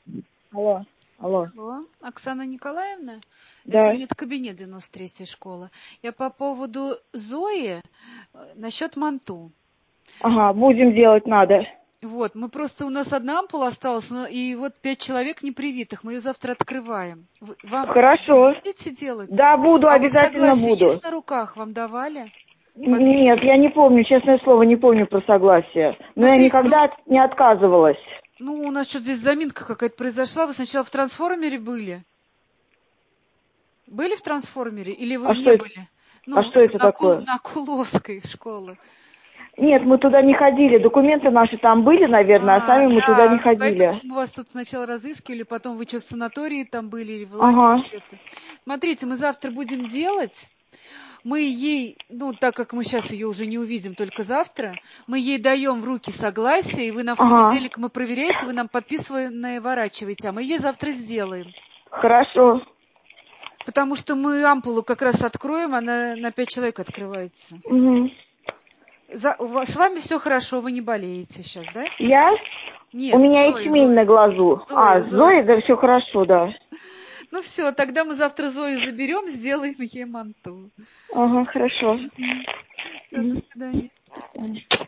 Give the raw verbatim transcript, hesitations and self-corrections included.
Алло, алло. Алло, Оксана Николаевна? Да. Это медкабинет девяносто третьей школы. Я по поводу Зои э, насчет манту. Ага, будем делать надо. Вот, мы просто, у нас одна ампула осталась, но и вот пять человек непривитых, мы ее завтра открываем. Вы, вам, Хорошо. вы будете делать? Да, буду, А вы обязательно согласие буду. есть на руках, вам давали? Под... Нет, я не помню, честное слово, не помню про согласие. Но Смотрите, я никогда ну, не отказывалась. ну, у нас что-то здесь заминка какая-то произошла. Вы сначала в трансформере были? Были в трансформере или А вы что не это, были? а Ну, в что этом, это на, Кул, такое? на Куловской школы. Нет, мы туда не ходили. Документы наши там были, наверное, а А, сами мы туда не да, поэтому ходили. мы вас тут сначала разыскивали, потом вы что, в санатории там были или в лагере Ага, где-то. Смотрите, мы завтра будем делать. Мы ей, ну, так как мы сейчас ее уже не увидим только завтра, мы ей даем в руки согласие, и вы нам в ага. понедельник мы проверяете, вы нам подписываете, наворачиваете, а мы ей завтра сделаем. Хорошо. Потому что мы ампулу как раз откроем, она на пять человек открывается. Угу. За, у вас, с вами все хорошо, вы не болеете сейчас, да? Я? У Нет, меня Зоя, ячмень на Зоя. глазу. А, Зоя, Зои, Зоя. да все хорошо, да. Ну все, тогда мы завтра Зою заберем, сделаем ей манту. Ага, хорошо. Угу. Все, до Угу. свидания. До свидания.